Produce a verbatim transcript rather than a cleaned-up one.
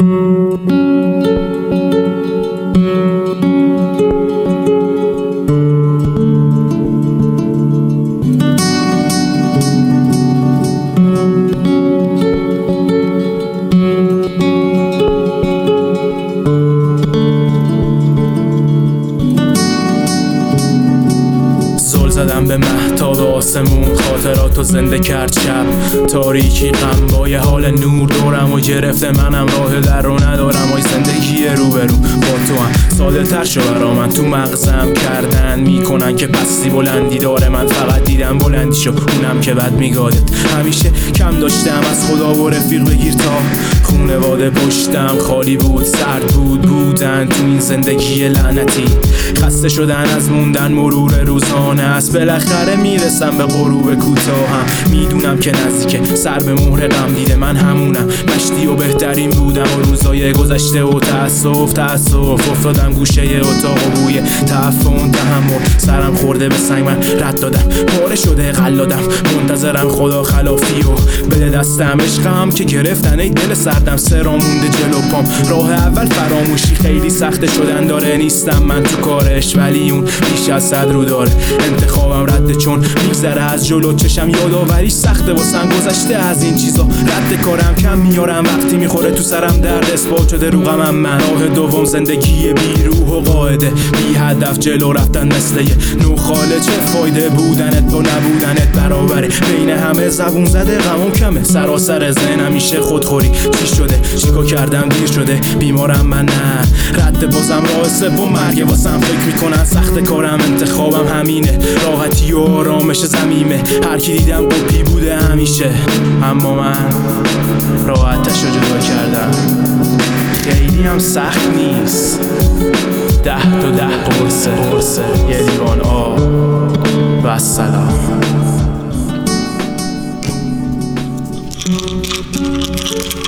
زدم به مهتاب آسمون، خاطراتو زنده کرد شب. تاریکی غم با یه حال نور دورم و گرفته، منم راه در رو ندارم. آی زندگی روبرو با تو هم ساده تر شو برا من. تو مغزم کردن میکنن که پستی بلندی داره، من فقط دیدم بلندی شو اونم که بد میگادت. همیشه کم داشتم از خدا و رفیق بگیر تا خونواده پشتم خالی بود، سرد بود بودن تو این زندگی لعنتی. خسته شدن از موندن مرور روزانه است، بالاخره میرسم به غروب کوتاهم. میدونم که نزدیکه سر به مهر غم دیده، من همونم مشتی و بهترین بودم و روزای گذشته و تأسف تأسف افتادم گوشه اتاق و بوی تعفن تحمل سرم خورده به سنگ، من رد دادم پاره شده قلادم، منتظرم خدا خلافی و بده دستم. عشقم که گرفتن ای دل سردم، سرا مونده جلو پام. راه اول فراموشی خیلی سخته شدن داره، نیستم من تو کارش ولی اون بیش از صد رو داره. انتخابم رده چون میگذره از جلو چشم، یادآوریش سخته واسم گذشته از این چیزا. رد کارم کم میارم وقتی میخوره تو سرم درد، اثبات شده رو غمم من. راه دوم زندگی بی روح و قاعده، بی هدف جلو رفتن مثل یه نوخاله. چه فایده بودنت با نبودنت برابره، بین همه زبون زده غمم کمه. سراسر ذهنم میشه خودخوری، چی شده چیکار کردم دیر شده بیمارم من نه. رد بازم راه سوم مرگ واسم فکر میکنن سخت کارم، انتخابم همینه راحتی و آرامش زمیمه. هر کی دیدم قپی بوده همیشه، اما من راحتش رو جدا کردم. خیلی هم سخت نیست، ده تا ده قرصه قرصه یه لیوان آب و سلام.